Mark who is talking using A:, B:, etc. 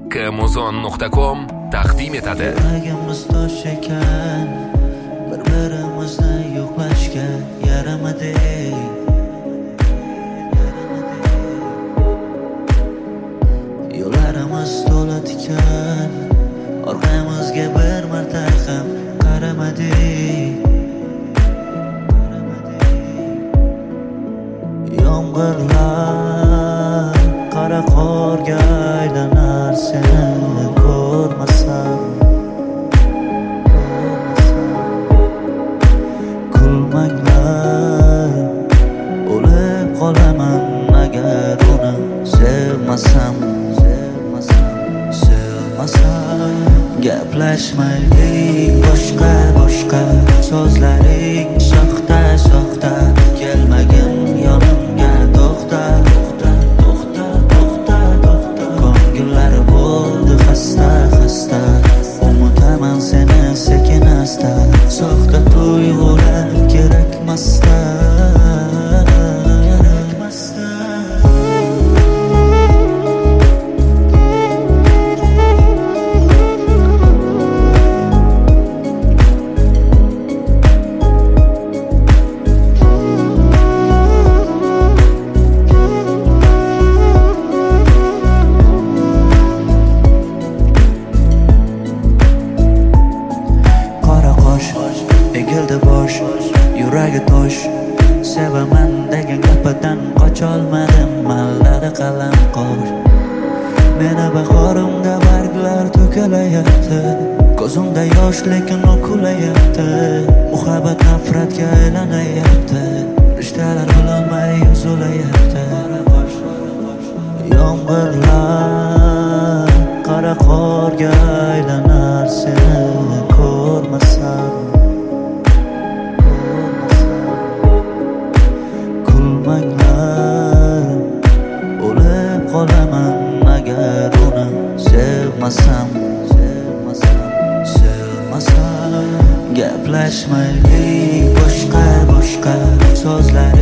A: kmuzon.com taqdim etadi.
B: Yuragimiz tosh ekan, bir-birimizni yo'qlashga yaramadik. Yo'llarimiz to'la tikan, orqamizga bir marta ham qaramadik. Yomg'irlar qora qorga aylanar seni ko'rmasam. Kulmanglar, o'lib qolaman agar uni sevmasam. Gaplashmaylik boshqa so'zlaring soxta kelmagin yonimga to'xta. Ko'ngillari bo'ldi xasta unutaman seni sekin asta. Soxta tuyg'ular kerakmasda. Egildi bosh, yuragi tosh, sevaman degan gapidan qocholmadim. Malladi qalam qosh, meni bahorimda barglar to'kilayapti. Ko'zimda yosh lekin u kulayapti. Muhabbat nafratga aylanyapti, rishtalar bo'lolmay uzilayapti. Yomg'irlar qora qorga aylanar seni ko'rmasam. Kulmanglar, o'lib qolaman agar uni sevmasam. Gaplashmaylik boshqa so'zlar